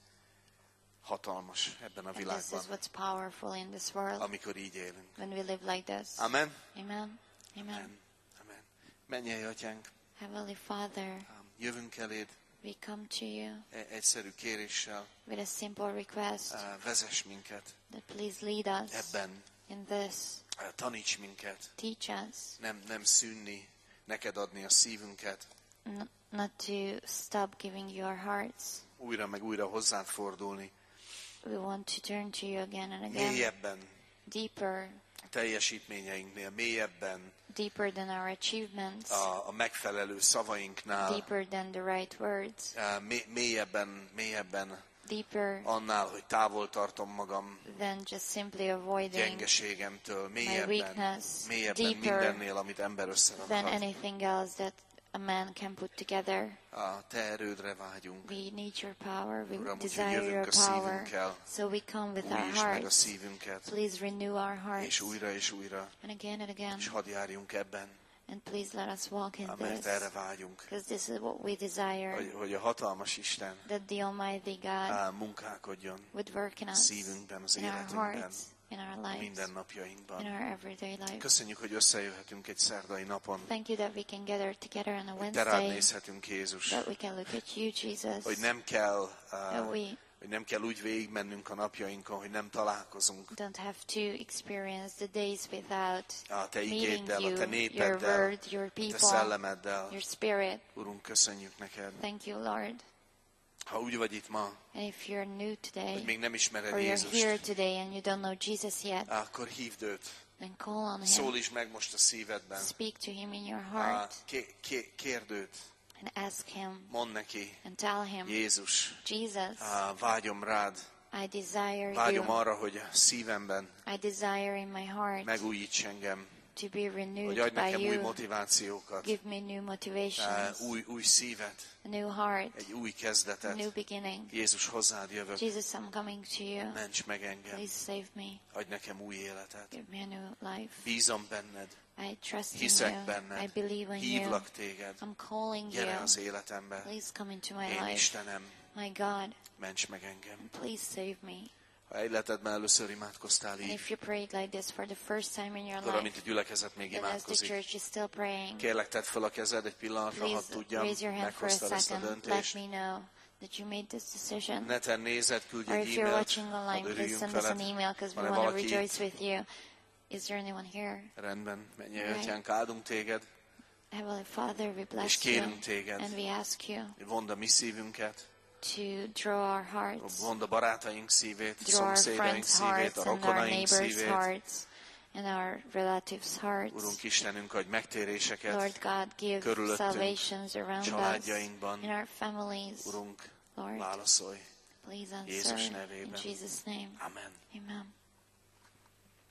hatalmas ebben a And this világban, is what's powerful in this world amikor így élünk. when we live like this. Amen? Amen. Amen. Amen. Amen. Mennyei Atyánk, Heavenly Father, ám, jövünk eléd we come to you e- egyszerű kéréssel, with a simple request á, vezess minket that please lead us ebben, in this. á, taníts minket, Teach us nem, nem szűnni, neked adni a szívünket, n- not to stop giving you our hearts. újra meg újra hozzád fordulni, We want to turn to you again and again, mélyebben, deeper, teljesítményeinknél, mélyebben, deeper than our achievements, a, a megfelelő szavainknál, deeper than the right words, á, mé- mélyebben, mélyebben deeper annál, hogy távol tartom magam than just simply avoiding gyengeségemtől, mélyebben, weakness, mélyebben deeper mindennél, amit ember than összerakhat. anything else that a man can put together. A te erődre vágyunk. We need your power. We Uram, úgyhogy desire jövünk your a power. szívünkkel. So we come with our Újítsd meg a hearts. szívünket, Please renew our és hearts. újra és újra, And again and again. és hadd járjunk ebben, And please let us walk in mert this. erre vágyunk, Because this is what we desire. hogy, hogy a hatalmas Isten That the Almighty God á, munkálkodjon would work in a us. szívünkben, az In our életünkben, hearts. In our lives. mindennapjainkban. In our everyday life. Köszönjük, hogy összejöhetünk egy szerdai napon, Thank you that we can gather together on a hogy te rád Wednesday. nézhetünk, Jézus, That we can look at you, Jesus. hogy nem kell, That á, we hogy nem kell úgy végigmennünk a napjainkon, hogy nem találkozunk don't have to experience the days without a te meeting igéddel, a te you, your népeddel, word, your a te people, szellemeddel. your spirit. Urunk, köszönjük neked. Thank you, Lord. Ha úgy vagy itt ma, And if you're new hogy today, még nem ismered or you're Jézust, here today and you don't know Jesus yet, akkor hívd őt. then call on Him. Szólíts meg most a szívedben. Speak to Him in your Á, heart ké- ké- Kérd őt, and ask Him mondd neki, and tell Him, Jézus, Jesus, á, vágyom rád, I desire vágyom you. arra, hogy a szívemben I desire in my heart megújíts engem, to be renewed hogy adj by nekem új you. motivációkat, Give me new á, motivations, új, új szívet, a new heart, egy új a kezdetet. new beginning. Jézus, hozzád jövök, Jesus, I'm coming to you. ments meg engem, Please save me. adj nekem új életet. Give me a new life. Bízom benned, I trust in hiszek you. I benned, believe in you. hívlak téged, I'm calling gyere you. az életembe. Please come into my Én life. Istenem, My God, ments meg engem. please save me. Ha életedben először imádkoztál And így, if you prayed like this for the first time in your akkor amint life, a gyülekezet még then as the imádkozik, church is still praying, kérlek, tedd fel a kezed egy pillanatra, hadd please tudjam, raise your hand for a meghoztad ezt a second. Let döntést. me know that you made this decision. Neten nézed, küldj Or egy if you're e-mailt, watching online, hadd please örüljünk send us an veled. email because we Van-e want to valaki rejoice itt? with you. Is there anyone here? Rendben, menj Right. Atyánk, áldunk téged, Heavenly Father, we és bless you kérünk téged, and we ask you vond a mi szívünket, to draw our hearts, vond a barátaink szívét, draw our szomszédaink friends' szívét, hearts a and our rokonaink neighbors' szívét, hearts and our relatives' hearts. Urunk Istenünk, adj megtéréseket Lord God, give körülöttünk, salvations around us, családjainkban. in our families. Urunk, Lord, válaszolj please Jézus answer in nevében. Jesus' name. Amen. Amen.